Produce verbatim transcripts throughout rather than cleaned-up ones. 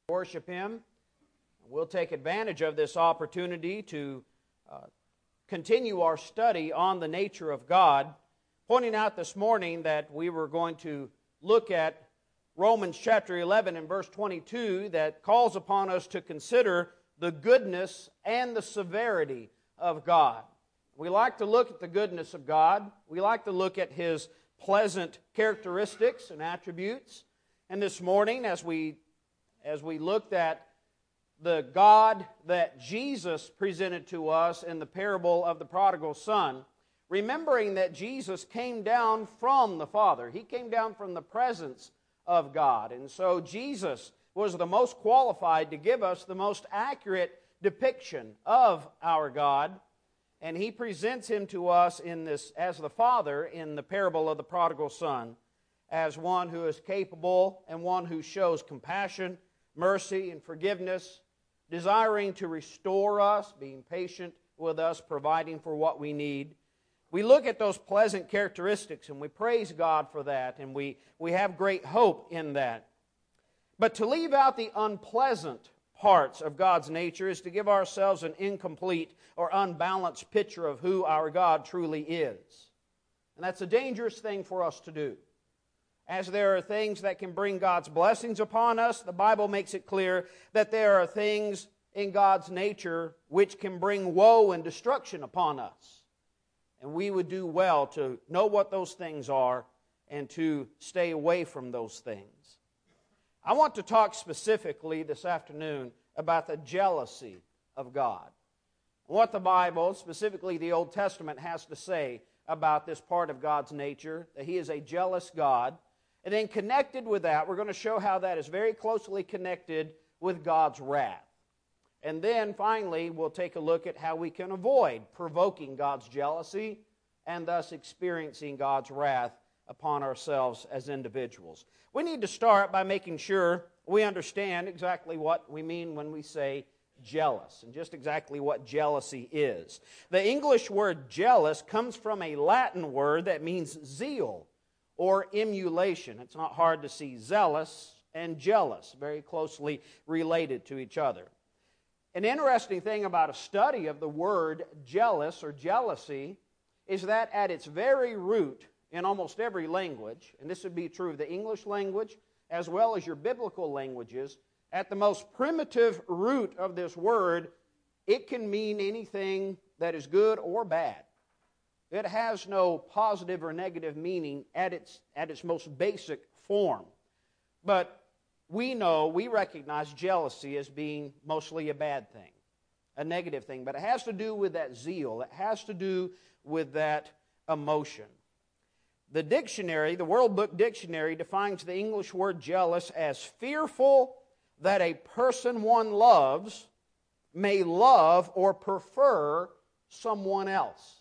worship Him. We'll take advantage of this opportunity to uh, continue our study on the nature of God, pointing out this morning that we were going to look at Romans chapter eleven and verse twenty-two that calls upon us to consider the goodness and the severity of God. We like to look at the goodness of God. We like to look at His pleasant characteristics and attributes. And this morning, as we as we looked at the God that Jesus presented to us in the parable of the prodigal son, remembering that Jesus came down from the Father. He came down from the presence of God. And so Jesus was the most qualified to give us the most accurate depiction of our God. And He presents Him to us in this as the Father in the parable of the prodigal son, as one who is capable and one who shows compassion, mercy, and forgiveness, desiring to restore us, being patient with us, providing for what we need. We look at those pleasant characteristics and we praise God for that, and we, we have great hope in that. But to leave out the unpleasant parts of God's nature is to give ourselves an incomplete or unbalanced picture of who our God truly is. And that's a dangerous thing for us to do. As there are things that can bring God's blessings upon us, the Bible makes it clear that there are things in God's nature which can bring woe and destruction upon us. And we would do well to know what those things are and to stay away from those things. I want to talk specifically this afternoon about the jealousy of God. What the Bible, specifically the Old Testament, has to say about this part of God's nature, that He is a jealous God. And then connected with that, we're going to show how that is very closely connected with God's wrath. And then finally, we'll take a look at how we can avoid provoking God's jealousy and thus experiencing God's wrath upon ourselves as individuals. We need to start by making sure we understand exactly what we mean when we say jealous, and just exactly what jealousy is. The English word jealous comes from a Latin word that means zeal or emulation. It's not hard to see zealous and jealous, very closely related to each other. An interesting thing about a study of the word jealous or jealousy is that at its very root, in almost every language, and this would be true of the English language as well as your biblical languages, at the most primitive root of this word, it can mean anything that is good or bad. It has no positive or negative meaning at its, at its most basic form. But we know, we recognize jealousy as being mostly a bad thing, a negative thing. But it has to do with that zeal. It has to do with that emotion. The dictionary, the World Book Dictionary, defines the English word jealous as fearful that a person one loves may love or prefer someone else.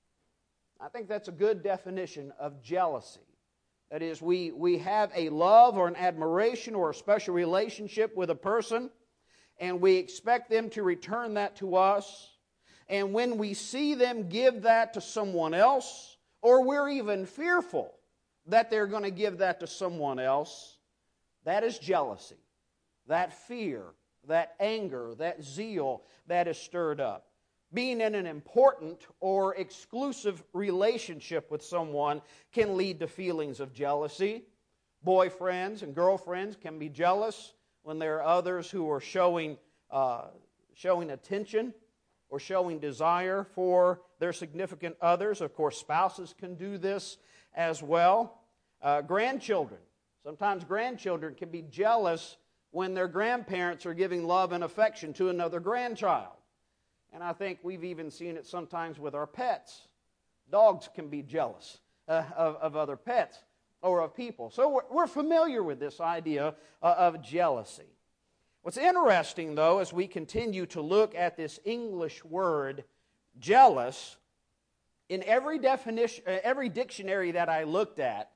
I think that's a good definition of jealousy. That is, we, we have a love or an admiration or a special relationship with a person, and we expect them to return that to us. And when we see them give that to someone else, or we're even fearful that they're going to give that to someone else, that is jealousy. That fear, that anger, that zeal that is stirred up. Being in an important or exclusive relationship with someone can lead to feelings of jealousy. Boyfriends and girlfriends can be jealous when there are others who are showing, uh, showing attention or showing desire for their significant others. Of course, spouses can do this as well. Uh, grandchildren. Sometimes grandchildren can be jealous when their grandparents are giving love and affection to another grandchild. And I think we've even seen it sometimes with our pets. Dogs can be jealous uh, of, of other pets or of people. So we're, we're familiar with this idea uh, of jealousy. What's interesting, though, as we continue to look at this English word jealous, in every definition, uh, every dictionary that I looked at,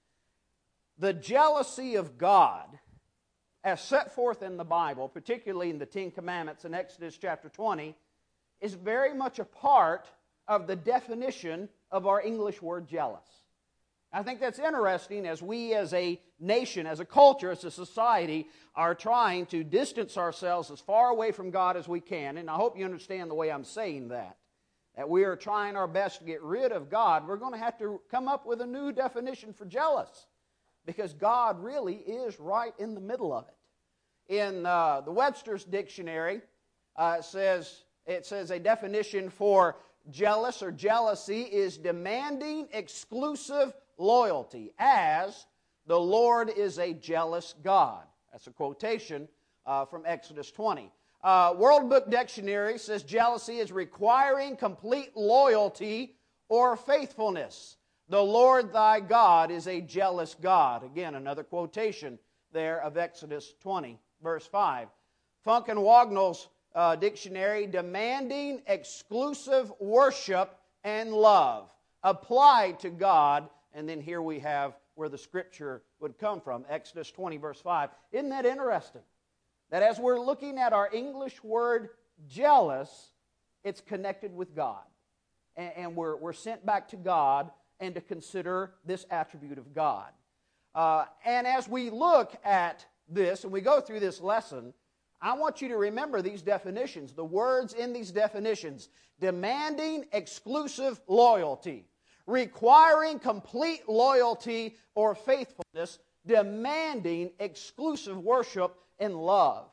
the jealousy of God, as set forth in the Bible, particularly in the Ten Commandments in Exodus chapter twenty, is very much a part of the definition of our English word jealous. I think that's interesting as we as a nation, as a culture, as a society, are trying to distance ourselves as far away from God as we can. And I hope you understand the way I'm saying that. That we are trying our best to get rid of God. We're going to have to come up with a new definition for jealous. Because God really is right in the middle of it. In uh, the Webster's Dictionary, uh, it says, it says a definition for jealous or jealousy is demanding exclusive loyalty, as the Lord is a jealous God. That's a quotation uh, from Exodus twenty. Uh, World Book Dictionary says jealousy is requiring complete loyalty or faithfulness. The Lord thy God is a jealous God. Again, another quotation there of Exodus twenty, verse five. Funk and Wagnall's uh, dictionary, demanding exclusive worship and love applied to God. And then here we have where the Scripture would come from, Exodus twenty, verse five. Isn't that interesting? That as we're looking at our English word jealous, it's connected with God. And, and we're, we're sent back to God and to consider this attribute of God. Uh, and as we look at this, and we go through this lesson, I want you to remember these definitions, the words in these definitions: demanding exclusive loyalty, requiring complete loyalty or faithfulness, demanding exclusive worship and love.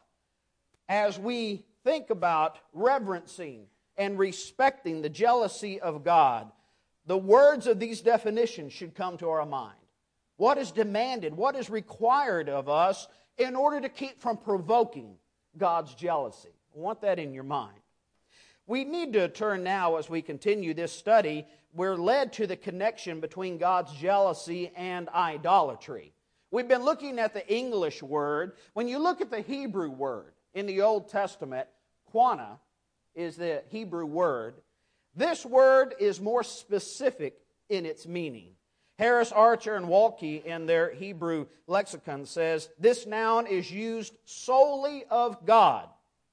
As we think about reverencing and respecting the jealousy of God, the words of these definitions should come to our mind. What is demanded? What is required of us in order to keep from provoking God's jealousy? I want that in your mind. We need to turn now, as we continue this study, we're led to the connection between God's jealousy and idolatry. We've been looking at the English word. When you look at the Hebrew word in the Old Testament, quana is the Hebrew word. This word is more specific in its meaning. Harris, Archer, and Walke in their Hebrew lexicon says, this noun is used solely of God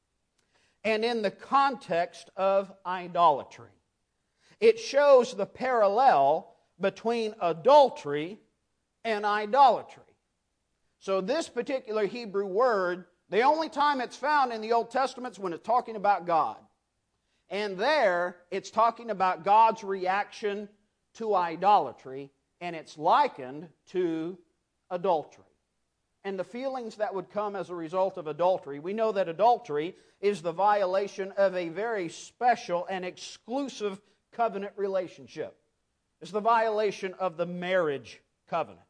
and in the context of idolatry. It shows the parallel between adultery and idolatry. So this particular Hebrew word, the only time it's found in the Old Testament is when it's talking about God. And there, it's talking about God's reaction to idolatry, and it's likened to adultery. And the feelings that would come as a result of adultery. We know that adultery is the violation of a very special and exclusive covenant relationship. It's the violation of the marriage covenant.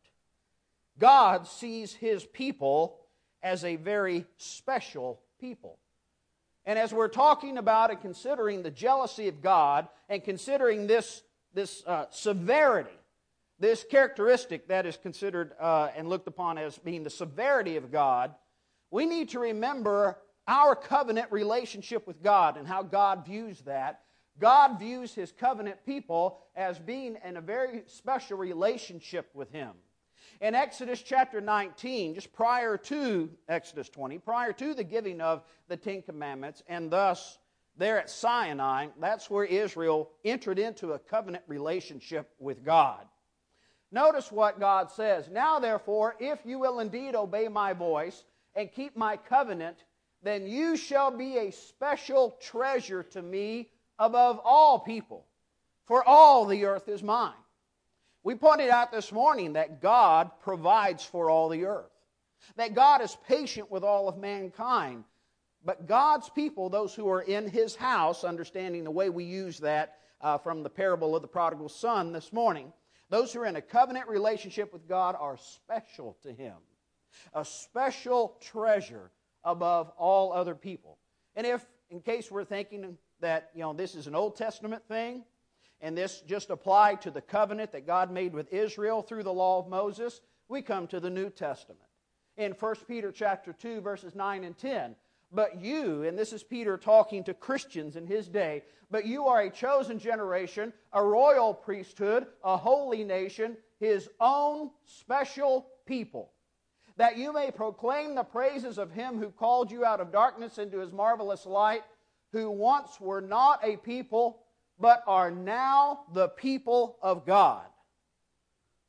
God sees His people as a very special people. And as we're talking about and considering the jealousy of God and considering this, this uh, severity, this characteristic that is considered uh, and looked upon as being the severity of God, we need to remember our covenant relationship with God and how God views that. God views His covenant people as being in a very special relationship with Him. In Exodus chapter nineteen, just prior to Exodus twenty, prior to the giving of the Ten Commandments, and thus there at Sinai, that's where Israel entered into a covenant relationship with God. Notice what God says. Now therefore, if you will indeed obey my voice and keep my covenant, then you shall be a special treasure to me above all people, for all the earth is mine. We pointed out this morning that God provides for all the earth, that God is patient with all of mankind. But God's people, those who are in His house, understanding the way we use that uh, from the parable of the prodigal son this morning, those who are in a covenant relationship with God are special to Him, a special treasure above all other people. And if, in case we're thinking that, you know, this is an Old Testament thing, and this just applied to the covenant that God made with Israel through the law of Moses, we come to the New Testament. In First Peter chapter two, verses nine and ten, but you, and this is Peter talking to Christians in his day, but you are a chosen generation, a royal priesthood, a holy nation, His own special people, that you may proclaim the praises of Him who called you out of darkness into His marvelous light, who once were not a people, but are now the people of God.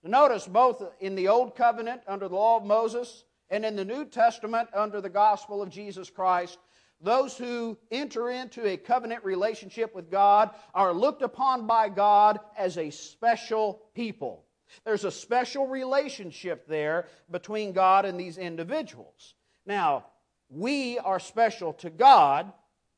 Notice both in the Old Covenant under the law of Moses and in the New Testament under the gospel of Jesus Christ, those who enter into a covenant relationship with God are looked upon by God as a special people. There's a special relationship there between God and these individuals. Now, we are special to God.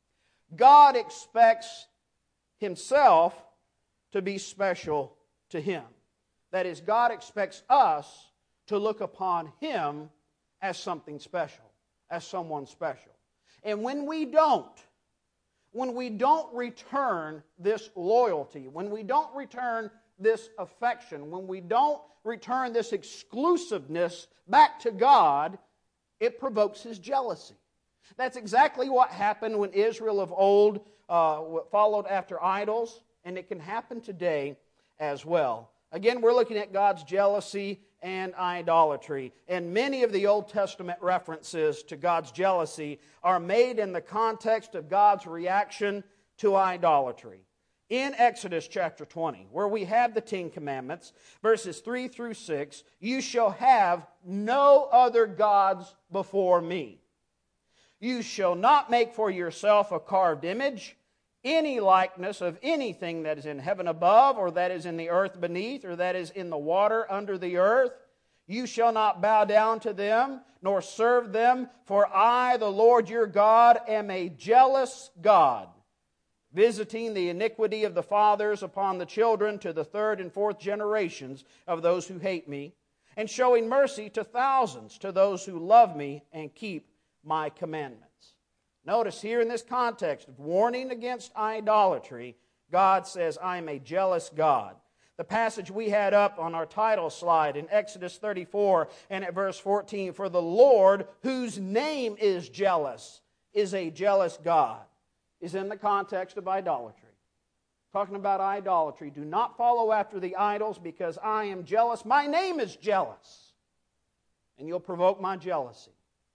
God expects Himself to be special to Him. That is, God expects us to look upon Him as something special, as someone special. And when we don't, when we don't return this loyalty, when we don't return this affection, when we don't return this exclusiveness back to God, it provokes His jealousy. That's exactly what happened when Israel of old uh, followed after idols, and it can happen today as well. Again, we're looking at God's jealousy and idolatry. And many of the Old Testament references to God's jealousy are made in the context of God's reaction to idolatry. In Exodus chapter twenty, where we have the Ten Commandments, verses three through six, "You shall have no other gods before me. You shall not make for yourself a carved image, any likeness of anything that is in heaven above, or that is in the earth beneath, or that is in the water under the earth. You shall not bow down to them, nor serve them, for I, the Lord your God, am a jealous God, visiting the iniquity of the fathers upon the children to the third and fourth generations of those who hate me, and showing mercy to thousands, to those who love me and keep my commandments." Notice here in this context of warning against idolatry, God says, "I am a jealous God." The passage we had up on our title slide in Exodus thirty-four and at verse fourteen, "For the Lord, whose name is jealous, is a jealous God," is in the context of idolatry. Talking about idolatry, do not follow after the idols because I am jealous. My name is jealous, and you'll provoke my jealousy.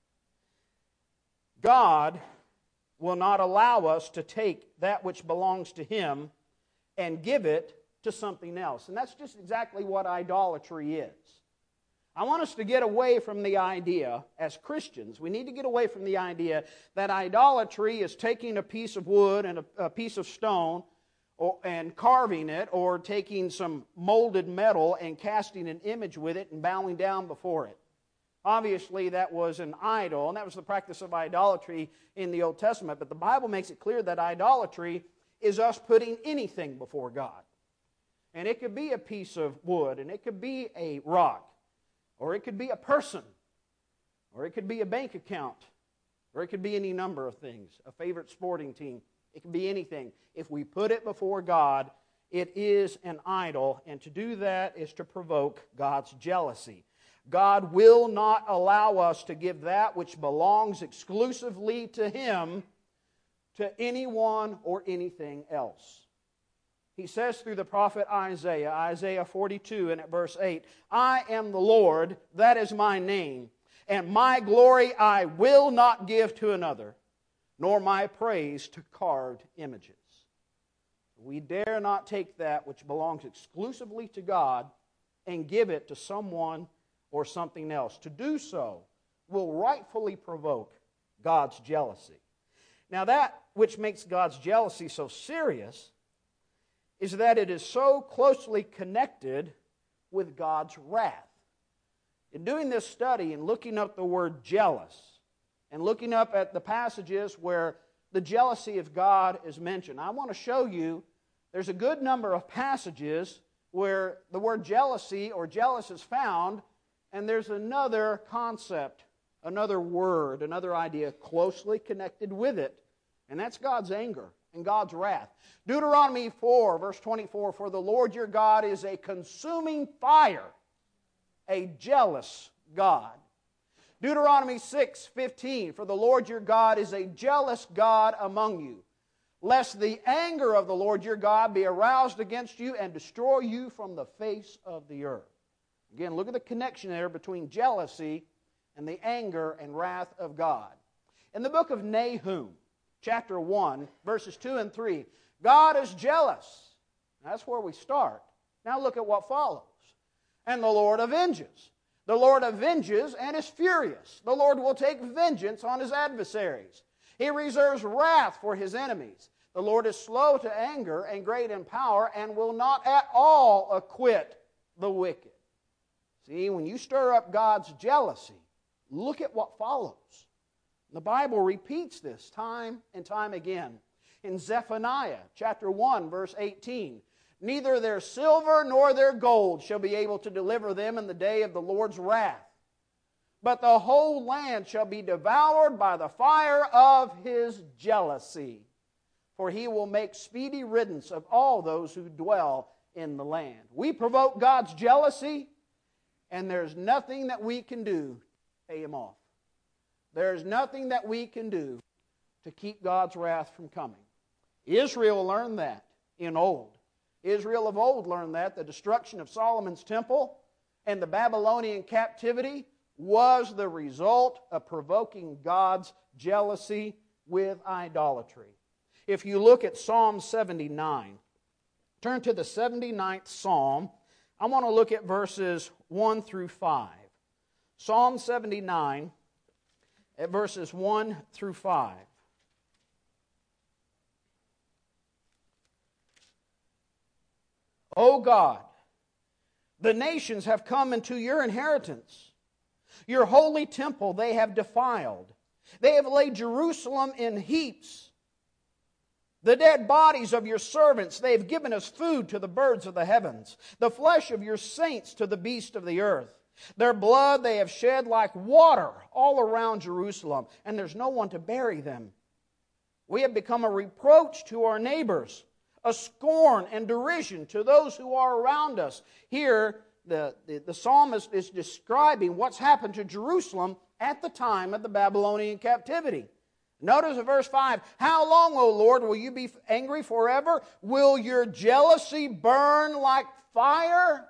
God will not allow us to take that which belongs to Him and give it to something else. And that's just exactly what idolatry is. I want us to get away from the idea, as Christians, we need to get away from the idea that idolatry is taking a piece of wood and a, a piece of stone or, and carving it, or taking some molded metal and casting an image with it and bowing down before it. Obviously, that was an idol, and that was the practice of idolatry in the Old Testament. But the Bible makes it clear that idolatry is us putting anything before God. And it could be a piece of wood, and it could be a rock, or it could be a person, or it could be a bank account, or it could be any number of things, a favorite sporting team. It could be anything. If we put it before God, it is an idol, and to do that is to provoke God's jealousy. God will not allow us to give that which belongs exclusively to Him to anyone or anything else. He says through the prophet Isaiah, Isaiah forty-two and at verse eight, "I am the Lord, that is my name, and my glory I will not give to another, nor my praise to carved images." We dare not take that which belongs exclusively to God and give it to someone or something else. To do so will rightfully provoke God's jealousy. Now, that which makes God's jealousy so serious is that it is so closely connected with God's wrath. In doing this study and looking up the word jealous and looking up at the passages where the jealousy of God is mentioned, I want to show you there's a good number of passages where the word jealousy or jealous is found. And there's another concept, another word, another idea closely connected with it, and that's God's anger and God's wrath. Deuteronomy four, verse twenty-four, "For the Lord your God is a consuming fire, a jealous God." Deuteronomy six, fifteen, "For the Lord your God is a jealous God among you, lest the anger of the Lord your God be aroused against you and destroy you from the face of the earth." Again, look at the connection there between jealousy and the anger and wrath of God. In the book of Nahum, chapter one, verses two and three, God is jealous. That's where we start. Now look at what follows. and the Lord avenges. The Lord avenges and is furious. The Lord will take vengeance on His adversaries. He reserves wrath for His enemies. The Lord is slow to anger and great in power and will not at all acquit the wicked. See, when you stir up God's jealousy, look at what follows. The Bible repeats this time and time again. In Zephaniah chapter one, verse eighteen, neither their silver nor their gold shall be able to deliver them in the day of the Lord's wrath, but the whole land shall be devoured by the fire of His jealousy. For He will make speedy riddance of all those who dwell in the land. We provoke God's jealousy, and there's nothing that we can do to pay Him off. There's nothing that we can do to keep God's wrath from coming. Israel learned that in old. Israel of old learned that. The destruction of Solomon's temple and the Babylonian captivity was the result of provoking God's jealousy with idolatry. If you look at Psalm seventy-nine, turn to the seventy-ninth Psalm. I want to look at verses one through five. Psalm seventy-nine, at verses one through five. O God, the nations have come into your inheritance. Your holy temple they have defiled. They have laid Jerusalem in heaps. The dead bodies of your servants, they have given us food to the birds of the heavens, the flesh of your saints to the beasts of the earth. Their blood they have shed like water all around Jerusalem, and there's no one to bury them. We have become a reproach to our neighbors, a scorn and derision to those who are around us. Here, the, the, the psalmist is describing what's happened to Jerusalem at the time of the Babylonian captivity. Notice in verse five, how long, O Lord, will you be angry forever? Will your jealousy burn like fire?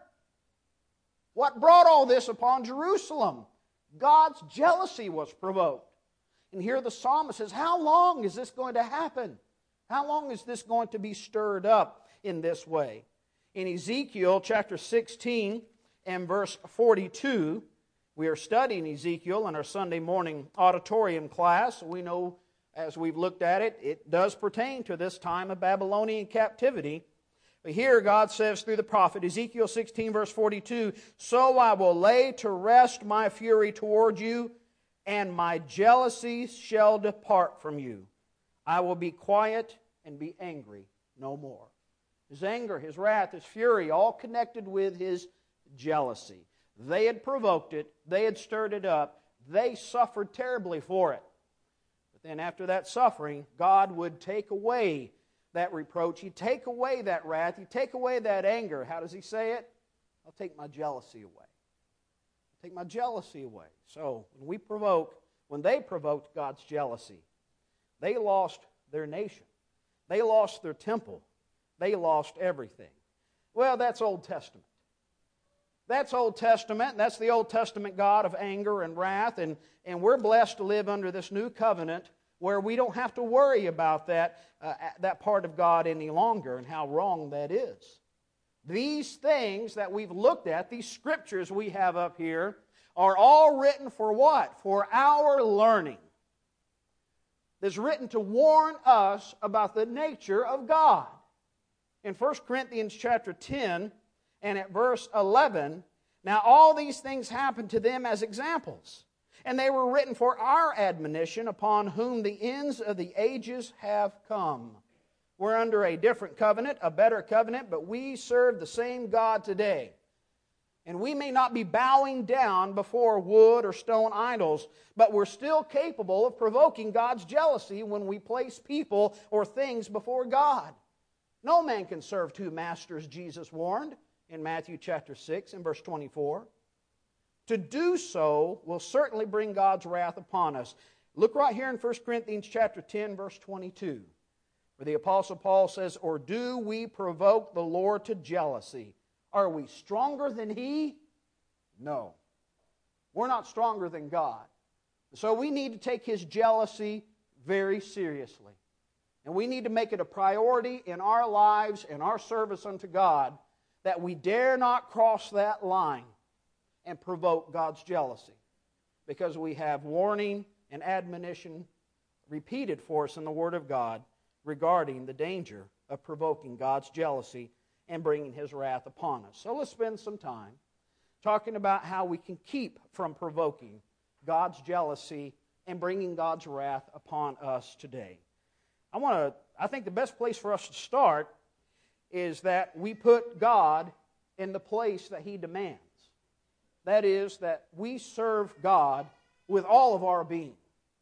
What brought all this upon Jerusalem? God's jealousy was provoked. And here the psalmist says, how long is this going to happen? How long is this going to be stirred up in this way? In Ezekiel chapter sixteen and verse forty-two, we are studying Ezekiel in our Sunday morning auditorium class. We know, as we've looked at it, it does pertain to this time of Babylonian captivity. But here God says through the prophet, Ezekiel sixteen verse forty-two, so I will lay to rest my fury toward you, and my jealousy shall depart from you. I will be quiet and be angry no more. His anger, his wrath, his fury, all connected with his jealousy. They had provoked it. They had stirred it up. They suffered terribly for it. But then after that suffering, God would take away that reproach. He'd take away that wrath. He'd take away that anger. How does He say it? I'll take my jealousy away. I'll take my jealousy away. So when we provoke, when they provoked God's jealousy, they lost their nation. They lost their temple. They lost everything. Well, that's Old Testament. That's Old Testament. That's the Old Testament God of anger and wrath. And, and we're blessed to live under this new covenant where we don't have to worry about that, uh, that part of God any longer and how wrong that is. These things that we've looked at, these scriptures we have up here, are all written for what? For our learning. It's written to warn us about the nature of God. In First Corinthians chapter ten and at verse eleven, now all these things happened to them as examples, and they were written for our admonition, upon whom the ends of the ages have come. We're under a different covenant, a better covenant, but we serve the same God today. And we may not be bowing down before wood or stone idols, but we're still capable of provoking God's jealousy when we place people or things before God. No man can serve two masters, Jesus warned in Matthew chapter six and verse twenty-four. To do so will certainly bring God's wrath upon us. Look right here in First Corinthians chapter ten, verse twenty-two, where the Apostle Paul says, or do we provoke the Lord to jealousy? Are we stronger than He? No. We're not stronger than God. So we need to take His jealousy very seriously. And we need to make it a priority in our lives and our service unto God that we dare not cross that line and provoke God's jealousy, because we have warning and admonition repeated for us in the Word of God regarding the danger of provoking God's jealousy and bringing His wrath upon us. So let's spend some time talking about how we can keep from provoking God's jealousy and bringing God's wrath upon us today. I want to. I think the best place for us to start is that we put God in the place that He demands. That is, that we serve God with all of our being.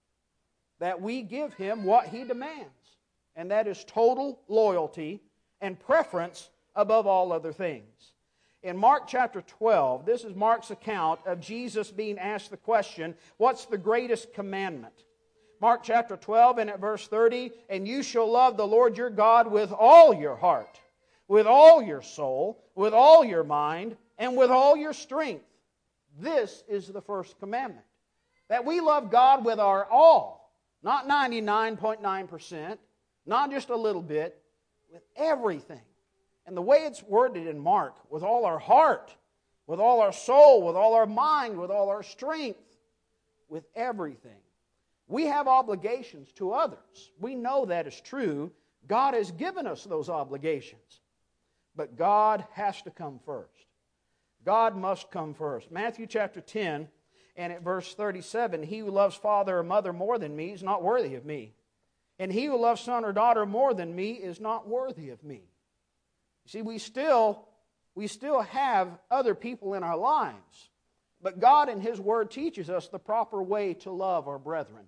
That we give Him what He demands. And that is total loyalty and preference above all other things. In Mark chapter twelve, this is Mark's account of Jesus being asked the question, what's the greatest commandment? Mark chapter twelve and at verse thirty, and you shall love the Lord your God with all your heart, with all your soul, with all your mind, and with all your strength. This is the first commandment. That we love God with our all, not ninety-nine point nine percent, not just a little bit, with everything. And the way it's worded in Mark, with all our heart, with all our soul, with all our mind, with all our strength, with everything. We have obligations to others. We know that is true. God has given us those obligations. But God has to come first. God must come first. Matthew chapter ten and at verse thirty-seven, he who loves father or mother more than me is not worthy of me. And he who loves son or daughter more than me is not worthy of me. See, we still, we still have other people in our lives. But God in His Word teaches us the proper way to love our brethren.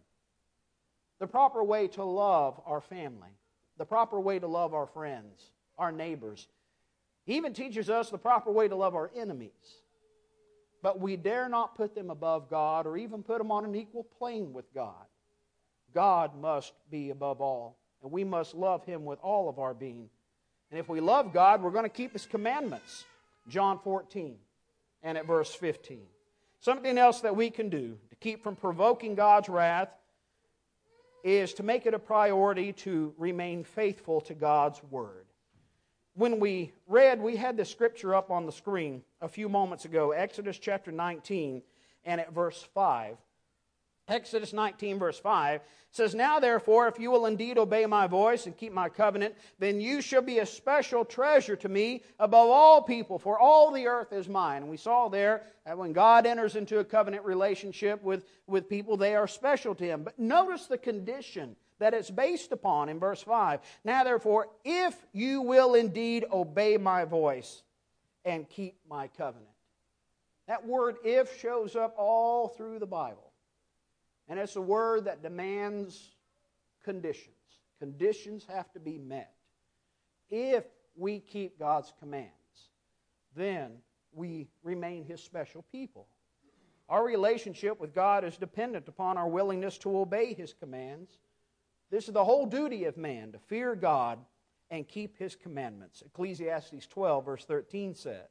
The proper way to love our family. The proper way to love our friends, our neighbors. He even teaches us the proper way to love our enemies. But we dare not put them above God or even put them on an equal plane with God. God must be above all. And we must love Him with all of our being. And if we love God, we're going to keep His commandments. John fourteen and at verse fifteen. Something else that we can do to keep from provoking God's wrath is to make it a priority to remain faithful to God's Word. When we read, we had this scripture up on the screen a few moments ago, Exodus chapter nineteen and at verse five. Exodus nineteen verse five says, now therefore, if you will indeed obey my voice and keep my covenant, then you shall be a special treasure to me above all people, for all the earth is mine. And we saw there that when God enters into a covenant relationship with, with people, they are special to Him. But notice the condition that it's based upon in verse five. Now therefore, if you will indeed obey my voice and keep my covenant. That word if shows up all through the Bible. And it's a word that demands conditions. Conditions have to be met. If we keep God's commands, then we remain His special people. Our relationship with God is dependent upon our willingness to obey His commands. This is the whole duty of man, to fear God and keep His commandments. Ecclesiastes twelve verse thirteen says,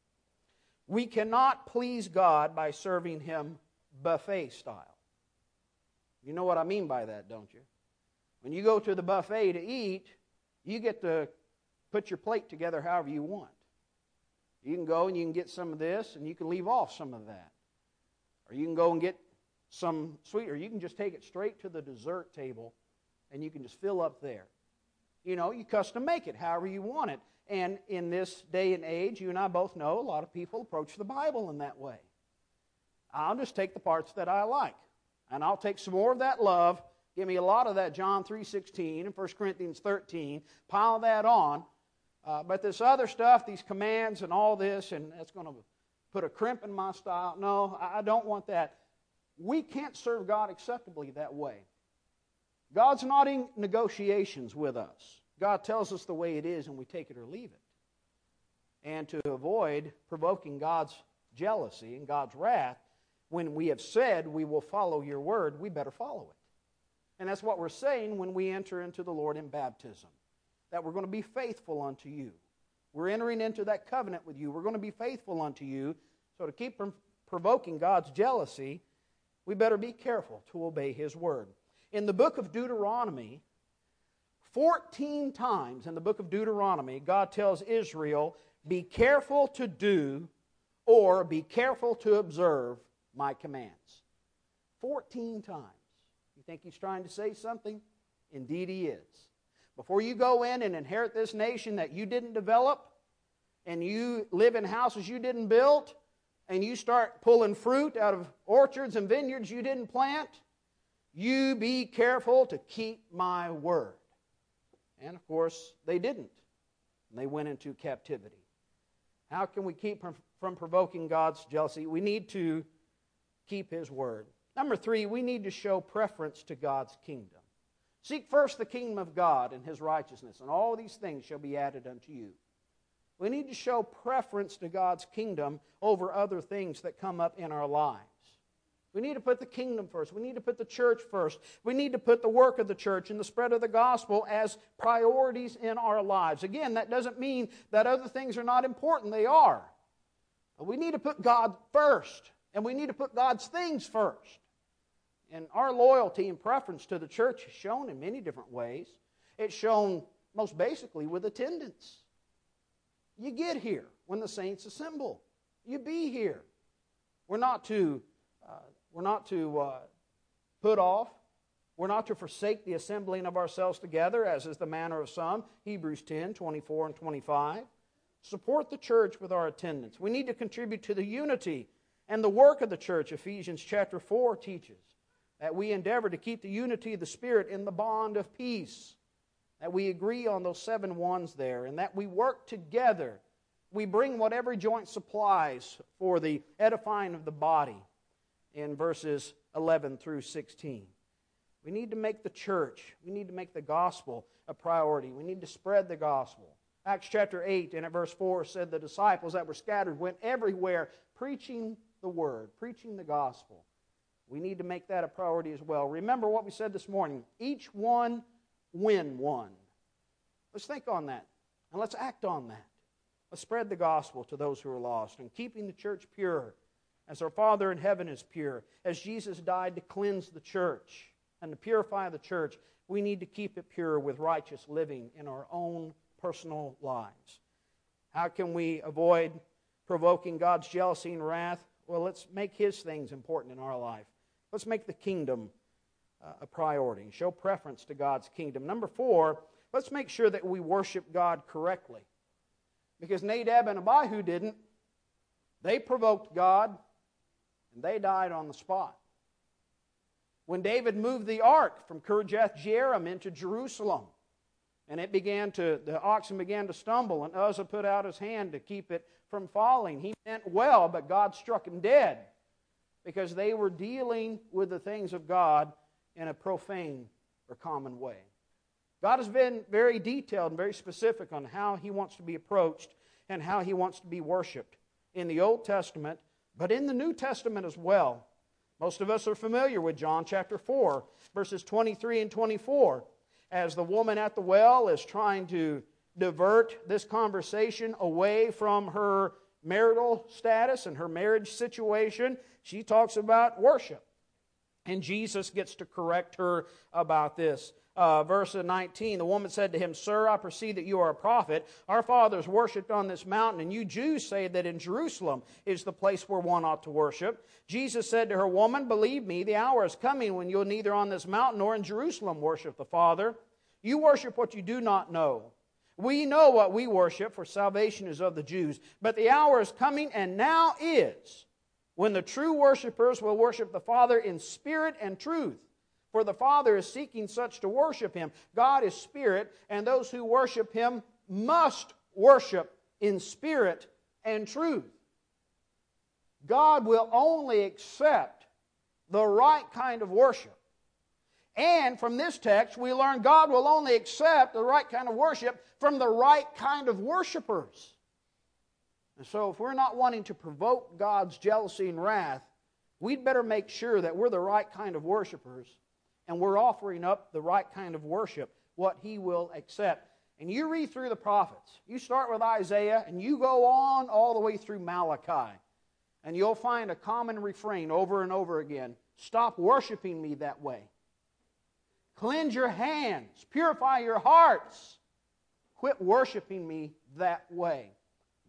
we cannot please God by serving Him buffet style. You know what I mean by that, don't you? When you go to the buffet to eat, you get to put your plate together however you want. You can go and you can get some of this and you can leave off some of that. Or you can go and get some sweet, or you can just take it straight to the dessert table and you can just fill up there. You know, you custom make it however you want it. And in this day and age, you and I both know a lot of people approach the Bible in that way. I'll just take the parts that I like. And I'll take some more of that love, give me a lot of that John three sixteen and First Corinthians thirteen, pile that on. Uh, but this other stuff, these commands and all this, and that's going to put a crimp in my style. No, I don't want that. We can't serve God acceptably that way. God's not in negotiations with us. God tells us the way it is and we take it or leave it. And to avoid provoking God's jealousy and God's wrath, when we have said we will follow your word, we better follow it. And that's what we're saying when we enter into the Lord in baptism. That we're going to be faithful unto you. We're entering into that covenant with you. We're going to be faithful unto you. So to keep from provoking God's jealousy, we better be careful to obey His word. In the book of Deuteronomy, fourteen times in the book of Deuteronomy, God tells Israel, be careful to do or be careful to observe my commands. Fourteen times. You think he's trying to say something? Indeed he is. Before you go in and inherit this nation that you didn't develop, and you live in houses you didn't build, and you start pulling fruit out of orchards and vineyards you didn't plant, you be careful to keep my word. And of course, they didn't. And they went into captivity. How can we keep from provoking God's jealousy? We need to keep His word. Number three, we need to show preference to God's kingdom. Seek first the kingdom of God and His righteousness, and all these things shall be added unto you. We need to show preference to God's kingdom over other things that come up in our lives. We need to put the kingdom first. We need to put the church first. We need to put the work of the church and the spread of the gospel as priorities in our lives. Again, that doesn't mean that other things are not important. They are. But we need to put God first, and we need to put God's things first. And our loyalty and preference to the church is shown in many different ways. It's shown most basically with attendance. You get here when the saints assemble. You be here. We're not to, uh, we're not to uh, put off. We're not to forsake the assembling of ourselves together, as is the manner of some. Hebrews ten, twenty-four and twenty-five. Support the church with our attendance. We need to contribute to the unity and the work of the church. Ephesians chapter four teaches that we endeavor to keep the unity of the Spirit in the bond of peace. That we agree on those seven ones there, and that we work together. We bring what every joint supplies for the edifying of the body in verses eleven through sixteen. We need to make the church, we need to make the gospel a priority. We need to spread the gospel. Acts chapter eight and at verse four said the disciples that were scattered went everywhere preaching the word, preaching the gospel. We need to make that a priority as well. Remember what we said this morning. Each one win one. Let's think on that, and let's act on that. Let's spread the gospel to those who are lost, and keeping the church pure, as our Father in heaven is pure, as Jesus died to cleanse the church and to purify the church. We need to keep it pure with righteous living in our own personal lives. How can we avoid provoking God's jealousy and wrath? Well, let's make His things important in our life. Let's make the kingdom uh, a priority. Show preference to God's kingdom. Number four, let's make sure that we worship God correctly. Because Nadab and Abihu didn't. They provoked God, and they died on the spot. When David moved the ark from Kirjath-jearim into Jerusalem, and it began to, the oxen began to stumble, and Uzzah put out his hand to keep it from falling. He meant well, but God struck him dead because they were dealing with the things of God in a profane or common way. God has been very detailed and very specific on how He wants to be approached and how He wants to be worshipped in the Old Testament, but in the New Testament as well. Most of us are familiar with John chapter four, verses twenty-three and twenty-four. As the woman at the well is trying to divert this conversation away from her marital status and her marriage situation, she talks about worship. And Jesus gets to correct her about this. Uh, verse nineteen, the woman said to him, "Sir, I perceive that you are a prophet. Our fathers worshipped on this mountain, and you Jews say that in Jerusalem is the place where one ought to worship." Jesus said to her, "Woman, believe me, the hour is coming when you'll neither on this mountain nor in Jerusalem worship the Father. You worship what you do not know. We know what we worship, for salvation is of the Jews. But the hour is coming, and now is, when the true worshipers will worship the Father in spirit and truth. For the Father is seeking such to worship Him. God is spirit, and those who worship Him must worship in spirit and truth." God will only accept the right kind of worship. And from this text, we learn God will only accept the right kind of worship from the right kind of worshipers. And so if we're not wanting to provoke God's jealousy and wrath, we'd better make sure that we're the right kind of worshipers and we're offering up the right kind of worship, what He will accept. And you read through the prophets. You start with Isaiah and you go on all the way through Malachi. And you'll find a common refrain over and over again. Stop worshiping me that way. Cleanse your hands. Purify your hearts. Quit worshiping me that way.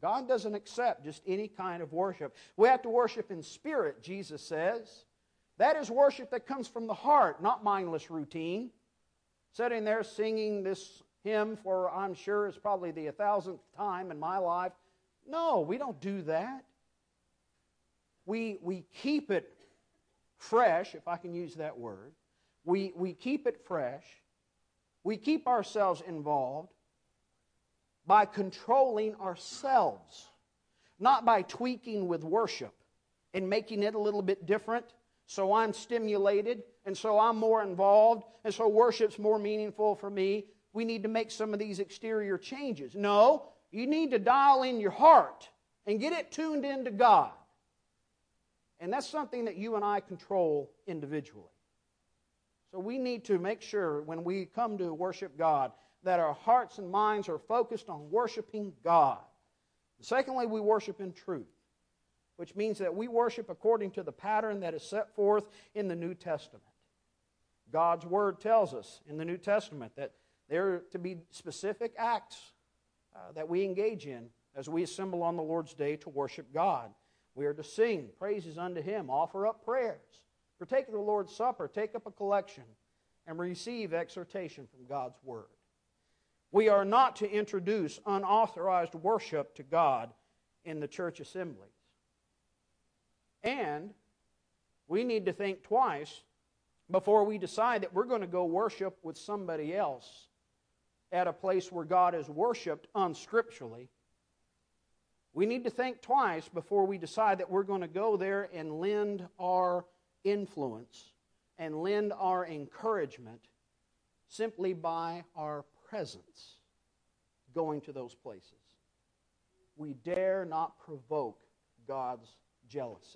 God doesn't accept just any kind of worship. We have to worship in spirit, Jesus says. That is worship that comes from the heart, not mindless routine. Sitting there singing this hymn for, I'm sure, is probably the thousandth time in my life. No, we don't do that. We, we keep it fresh, if I can use that word. We, we keep it fresh. We keep ourselves involved by controlling ourselves, not by tweaking with worship and making it a little bit different. So I'm stimulated, and so I'm more involved, and so worship's more meaningful for me. We need to make some of these exterior changes. No, you need to dial in your heart and get it tuned into God. And that's something that you and I control individually. So we need to make sure when we come to worship God that our hearts and minds are focused on worshiping God. Secondly, we worship in truth, which means that we worship according to the pattern that is set forth in the New Testament. God's Word tells us in the New Testament that there are to be specific acts uh, that we engage in as we assemble on the Lord's Day to worship God. We are to sing praises unto Him, offer up prayers, partake of the Lord's Supper, take up a collection, and receive exhortation from God's Word. We are not to introduce unauthorized worship to God in the church assemblies. And we need to think twice before we decide that we're going to go worship with somebody else at a place where God is worshiped unscripturally. We need to think twice before we decide that we're going to go there and lend our influence and lend our encouragement simply by our presence going to those places. We dare not provoke God's jealousy.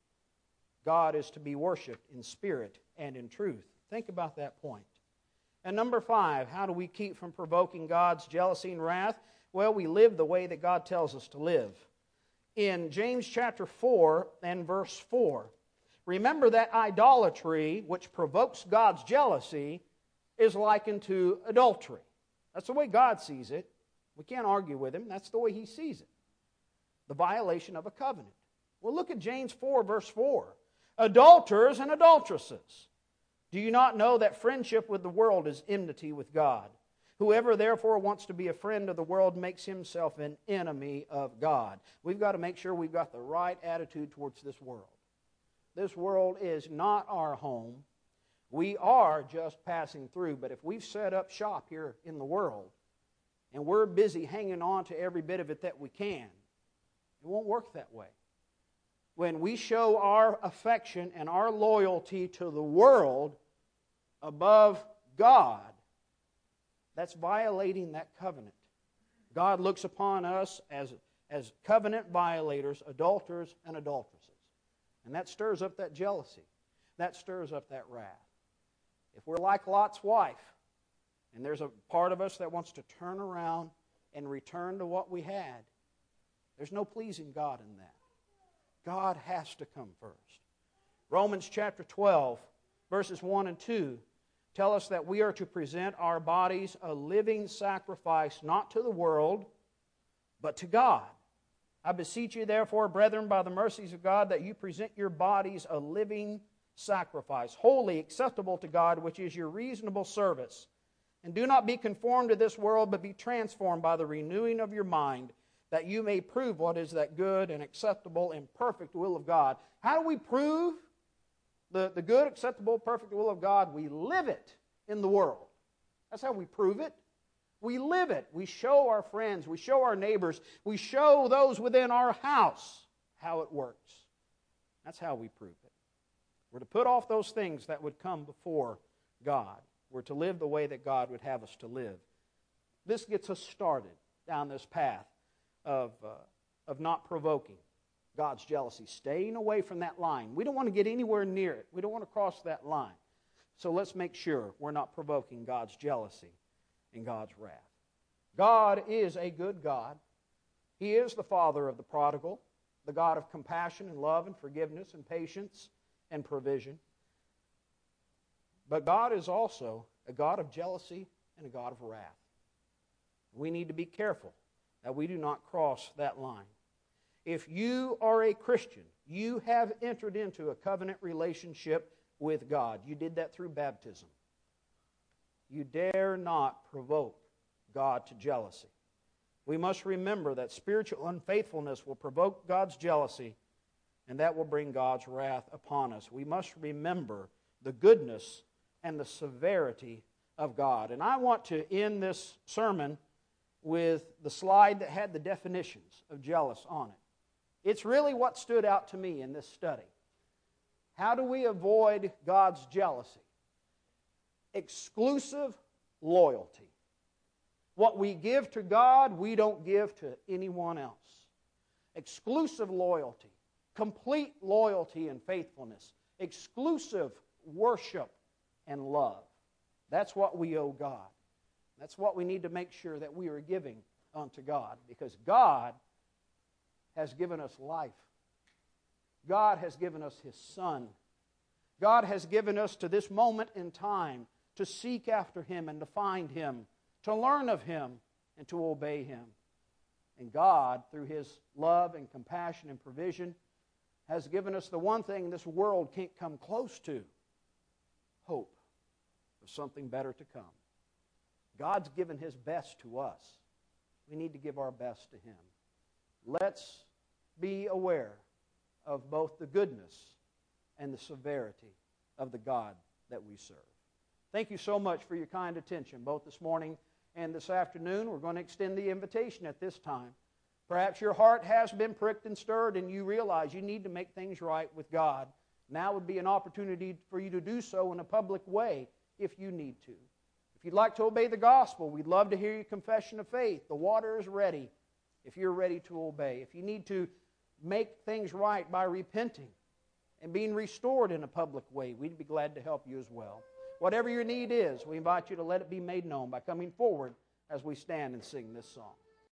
God is to be worshipped in spirit and in truth. Think about that point. And number five, how do we keep from provoking God's jealousy and wrath? Well, we live the way that God tells us to live. In James chapter four and verse four, remember that idolatry, which provokes God's jealousy, is likened to adultery. That's the way God sees it. We can't argue with Him. That's the way He sees it. The violation of a covenant. Well, look at James four, verse four. Adulterers and adulteresses, do you not know that friendship with the world is enmity with God? Whoever therefore wants to be a friend of the world makes himself an enemy of God. We've got to make sure we've got the right attitude towards this world. This world is not our home. We are just passing through, but if we've set up shop here in the world and we're busy hanging on to every bit of it that we can, it won't work that way. When we show our affection and our loyalty to the world above God, that's violating that covenant. God looks upon us as, as covenant violators, adulterers and adulteresses. And that stirs up that jealousy. That stirs up that wrath. If we're like Lot's wife, and there's a part of us that wants to turn around and return to what we had, there's no pleasing God in that. God has to come first. Romans chapter twelve, verses one and two, tell us that we are to present our bodies a living sacrifice, not to the world, but to God. I beseech you, therefore, brethren, by the mercies of God, that you present your bodies a living sacrifice, wholly acceptable to God, which is your reasonable service. And do not be conformed to this world, but be transformed by the renewing of your mind, that you may prove what is that good and acceptable and perfect will of God. How do we prove the, the good, acceptable, perfect will of God? We live it in the world. That's how we prove it. We live it. We show our friends, we show our neighbors, we show those within our house how it works. That's how we prove it. We're to put off those things that would come before God. We're to live the way that God would have us to live. This gets us started down this path of, uh, of not provoking God's jealousy, staying away from that line. We don't want to get anywhere near it. We don't want to cross that line. So let's make sure we're not provoking God's jealousy and God's wrath. God is a good God. He is the Father of the prodigal, the God of compassion and love and forgiveness and patience and provision. But God is also a God of jealousy and a God of wrath. We need to be careful that we do not cross that line. If you are a Christian, you have entered into a covenant relationship with God. You did that through baptism. You dare not provoke God to jealousy. We must remember that spiritual unfaithfulness will provoke God's jealousy, and that will bring God's wrath upon us. We must remember the goodness and the severity of God. And I want to end this sermon with the slide that had the definitions of jealous on it. It's really what stood out to me in this study. How do we avoid God's jealousy? Exclusive loyalty. What we give to God, we don't give to anyone else. Exclusive loyalty. Complete loyalty and faithfulness. Exclusive worship and love. That's what we owe God. That's what we need to make sure that we are giving unto God, because God has given us life. God has given us His Son. God has given us to this moment in time to seek after Him and to find Him, to learn of Him and to obey Him. And God, through His love and compassion and provision, has given us the one thing this world can't come close to: hope for something better to come. God's given His best to us. We need to give our best to Him. Let's be aware of both the goodness and the severity of the God that we serve. Thank you so much for your kind attention, both this morning and this afternoon. We're going to extend the invitation at this time. Perhaps your heart has been pricked and stirred, and you realize you need to make things right with God. Now would be an opportunity for you to do so in a public way if you need to. If you'd like to obey the gospel, we'd love to hear your confession of faith. The water is ready if you're ready to obey. If you need to make things right by repenting and being restored in a public way, we'd be glad to help you as well. Whatever your need is, we invite you to let it be made known by coming forward as we stand and sing this song.